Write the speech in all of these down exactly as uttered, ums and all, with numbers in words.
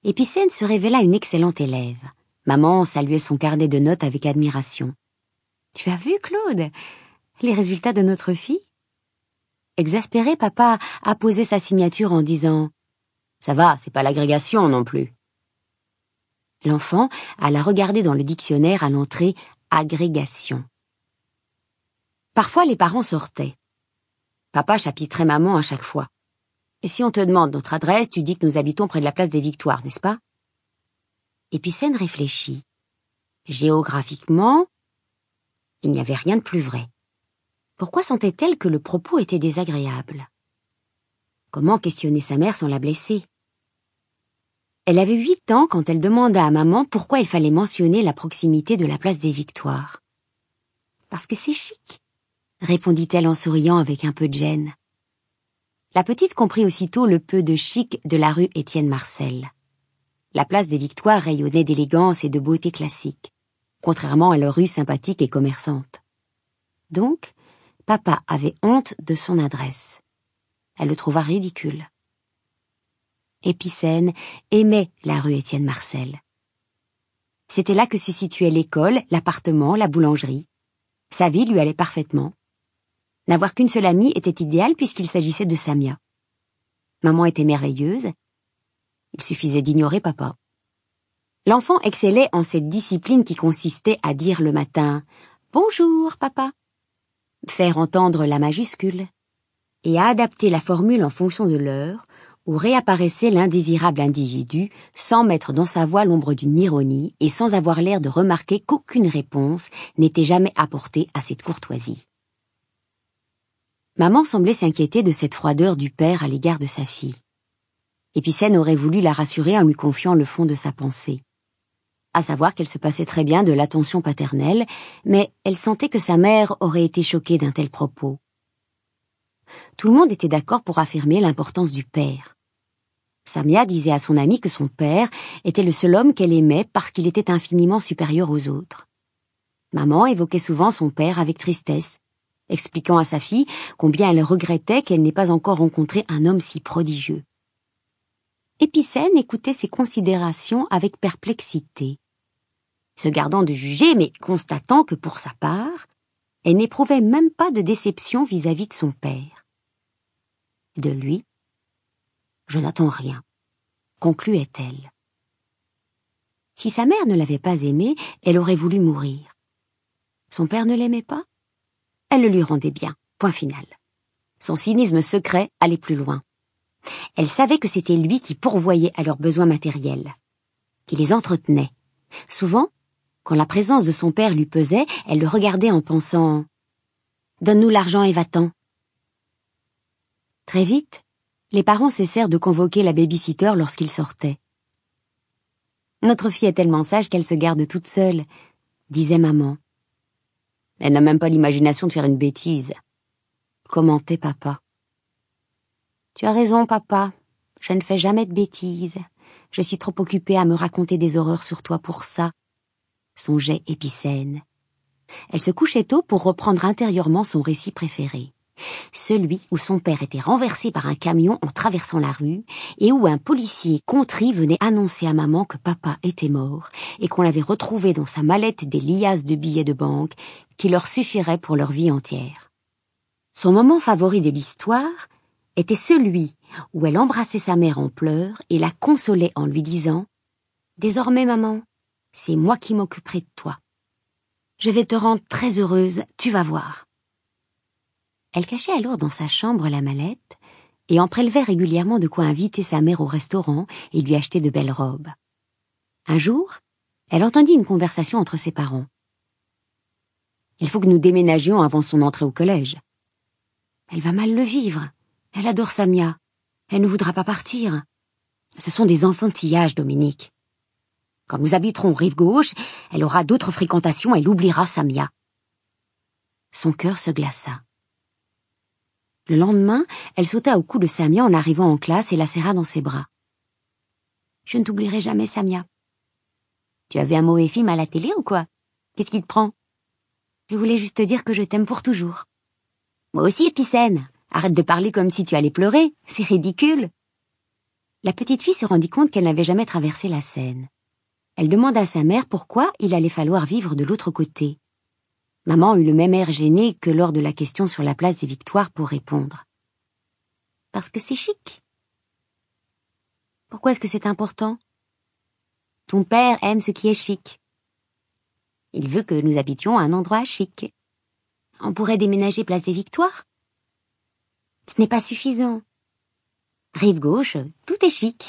Épicène se révéla une excellente élève. Maman saluait son carnet de notes avec admiration. « Tu as vu, Claude, les résultats de notre fille ?» Exaspéré, papa a posé sa signature en disant « Ça va, c'est pas l'agrégation non plus. » L'enfant alla regarder dans le dictionnaire à l'entrée « agrégation ». Parfois, les parents sortaient. Papa chapitrait maman à chaque fois. « Et si on te demande notre adresse, tu dis que nous habitons près de la place des Victoires, n'est-ce pas ?» Épicène réfléchit. Géographiquement, il n'y avait rien de plus vrai. Pourquoi sentait-elle que le propos était désagréable? Comment questionner sa mère sans la blesser? Elle avait huit ans quand elle demanda à maman pourquoi il fallait mentionner la proximité de la place des Victoires. « Parce que c'est chic », répondit-elle en souriant avec un peu de gêne. La petite comprit aussitôt le peu de chic de la rue Étienne Marcel. La place des Victoires rayonnait d'élégance et de beauté classique, contrairement à leur rue sympathique et commerçante. Donc, papa avait honte de son adresse. Elle le trouva ridicule. Épicène aimait la rue Étienne Marcel. C'était là que se situaient l'école, l'appartement, la boulangerie. Sa vie lui allait parfaitement. N'avoir qu'une seule amie était idéal puisqu'il s'agissait de Samia. Maman était merveilleuse. Il suffisait d'ignorer papa. L'enfant excellait en cette discipline qui consistait à dire le matin « Bonjour, papa », faire entendre la majuscule, et à adapter la formule en fonction de l'heure où réapparaissait l'indésirable individu sans mettre dans sa voix l'ombre d'une ironie et sans avoir l'air de remarquer qu'aucune réponse n'était jamais apportée à cette courtoisie. Maman semblait s'inquiéter de cette froideur du père à l'égard de sa fille. Épicène aurait voulu la rassurer en lui confiant le fond de sa pensée. À savoir qu'elle se passait très bien de l'attention paternelle, mais elle sentait que sa mère aurait été choquée d'un tel propos. Tout le monde était d'accord pour affirmer l'importance du père. Samia disait à son amie que son père était le seul homme qu'elle aimait parce qu'il était infiniment supérieur aux autres. Maman évoquait souvent son père avec tristesse, expliquant à sa fille combien elle regrettait qu'elle n'ait pas encore rencontré un homme si prodigieux. Épicène écoutait ces considérations avec perplexité, se gardant de juger, mais constatant que pour sa part, elle n'éprouvait même pas de déception vis-à-vis de son père. De lui, je n'attends rien, concluait-elle. Si sa mère ne l'avait pas aimé, elle aurait voulu mourir. Son père ne l'aimait pas? Elle le lui rendait bien, point final. Son cynisme secret allait plus loin. Elle savait que c'était lui qui pourvoyait à leurs besoins matériels, qui les entretenait. Souvent, quand la présence de son père lui pesait, elle le regardait en pensant « Donne-nous l'argent et va-t'en ». Très vite, les parents cessèrent de convoquer la baby-sitter lorsqu'ils sortaient. « Notre fille est tellement sage qu'elle se garde toute seule », disait maman. « Elle n'a même pas l'imagination de faire une bêtise », commentait papa. « Tu as raison, papa, je ne fais jamais de bêtises. Je suis trop occupée à me raconter des horreurs sur toi pour ça », songeait Épicène. Elle se couchait tôt pour reprendre intérieurement son récit préféré. Celui où son père était renversé par un camion en traversant la rue et où un policier contrit venait annoncer à maman que papa était mort et qu'on l'avait retrouvé dans sa mallette des liasses de billets de banque qui leur suffiraient pour leur vie entière. Son moment favori de l'histoire était celui où elle embrassait sa mère en pleurs et la consolait en lui disant « Désormais, maman, c'est moi qui m'occuperai de toi. Je vais te rendre très heureuse, tu vas voir. » Elle cachait alors dans sa chambre la mallette et en prélevait régulièrement de quoi inviter sa mère au restaurant et lui acheter de belles robes. Un jour, elle entendit une conversation entre ses parents. « Il faut que nous déménagions avant son entrée au collège. »« Elle va mal le vivre. Elle adore Samia. Elle ne voudra pas partir. Ce sont des enfantillages, Dominique. Quand nous habiterons rive gauche, elle aura d'autres fréquentations, elle oubliera Samia. » Son cœur se glaça. Le lendemain, elle sauta au cou de Samia en arrivant en classe et la serra dans ses bras. « Je ne t'oublierai jamais, Samia. »« Tu avais un mauvais film à la télé ou quoi? Qu'est-ce qui te prend? »« Je voulais juste te dire que je t'aime pour toujours. »« Moi aussi, Épicène. Arrête de parler comme si tu allais pleurer. C'est ridicule. » La petite fille se rendit compte qu'elle n'avait jamais traversé la Seine. Elle demanda à sa mère pourquoi il allait falloir vivre de l'autre côté. Maman eut le même air gêné que lors de la question sur la place des Victoires pour répondre. « Parce que c'est chic. » »« Pourquoi est-ce que c'est important ? » ?»« Ton père aime ce qui est chic. Il veut que nous habitions à un endroit chic. On pourrait déménager place des Victoires ? Ce n'est pas suffisant. Rive gauche, tout est chic. »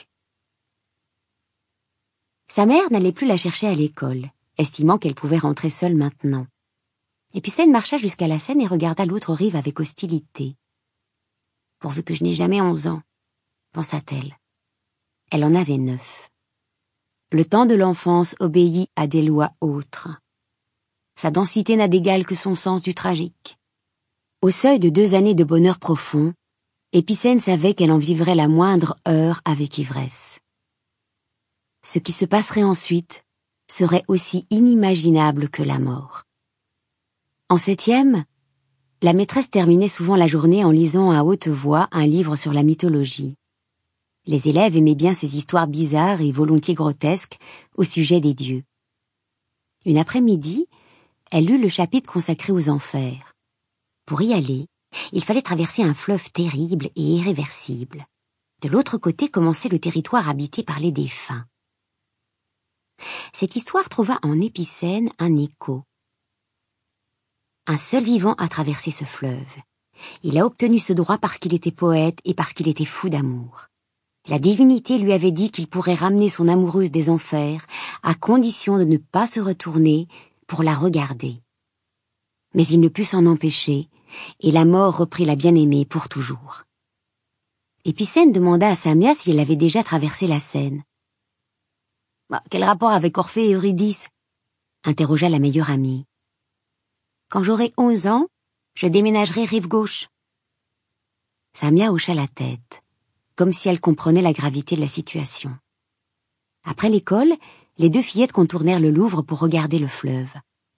Sa mère n'allait plus la chercher à l'école, estimant qu'elle pouvait rentrer seule maintenant. Épicène marcha jusqu'à la Seine et regarda l'autre rive avec hostilité. « Pourvu que je n'ai jamais onze ans, » pensa-t-elle. Elle en avait neuf. Le temps de l'enfance obéit à des lois autres. Sa densité n'a d'égal que son sens du tragique. Au seuil de deux années de bonheur profond, Épicène savait qu'elle en vivrait la moindre heure avec ivresse. Ce qui se passerait ensuite serait aussi inimaginable que la mort. En septième, la maîtresse terminait souvent la journée en lisant à haute voix un livre sur la mythologie. Les élèves aimaient bien ces histoires bizarres et volontiers grotesques au sujet des dieux. Une après-midi, elle lut le chapitre consacré aux enfers. Pour y aller, il fallait traverser un fleuve terrible et irréversible. De l'autre côté commençait le territoire habité par les défunts. Cette histoire trouva en Épicène un écho. Un seul vivant a traversé ce fleuve. Il a obtenu ce droit parce qu'il était poète et parce qu'il était fou d'amour. La divinité lui avait dit qu'il pourrait ramener son amoureuse des enfers à condition de ne pas se retourner pour la regarder. Mais il ne put s'en empêcher et la mort reprit la bien-aimée pour toujours. Épicène demanda à Samia si elle avait déjà traversé la Seine. Bah, « Quel rapport avec Orphée et Eurydice ?» interrogea la meilleure amie. « Quand j'aurai onze ans, je déménagerai rive gauche. » Samia hocha la tête, comme si elle comprenait la gravité de la situation. Après l'école, les deux fillettes contournèrent le Louvre pour regarder le fleuve.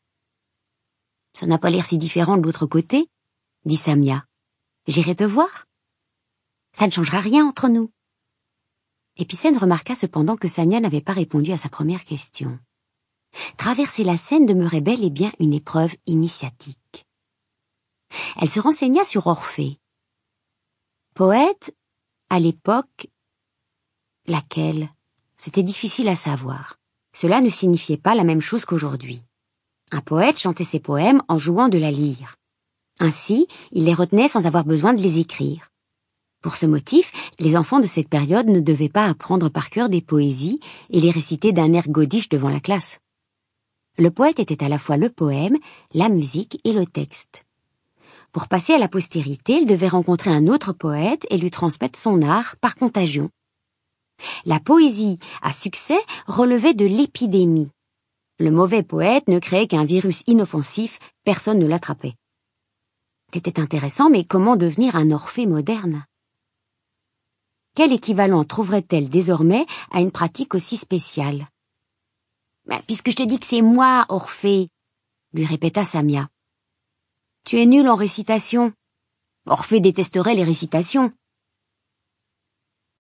« Ça n'a pas l'air si différent de l'autre côté, » dit Samia. « J'irai te voir. Ça ne changera rien entre nous. » Épicène remarqua cependant que Samia n'avait pas répondu à sa première question. Traverser la Seine demeurait bel et bien une épreuve initiatique. Elle se renseigna sur Orphée. Poète, à l'époque, laquelle? C'était difficile à savoir. Cela ne signifiait pas la même chose qu'aujourd'hui. Un poète chantait ses poèmes en jouant de la lyre. Ainsi, il les retenait sans avoir besoin de les écrire. Pour ce motif, les enfants de cette période ne devaient pas apprendre par cœur des poésies et les réciter d'un air godiche devant la classe. Le poète était à la fois le poème, la musique et le texte. Pour passer à la postérité, il devait rencontrer un autre poète et lui transmettre son art par contagion. La poésie à succès relevait de l'épidémie. Le mauvais poète ne créait qu'un virus inoffensif, personne ne l'attrapait. C'était intéressant, mais comment devenir un Orphée moderne? Quel équivalent trouverait-elle désormais à une pratique aussi spéciale? Ben, « Puisque je te dis que c'est moi, Orphée, » lui répéta Samia. « Tu es nul en récitation. » Orphée détesterait les récitations.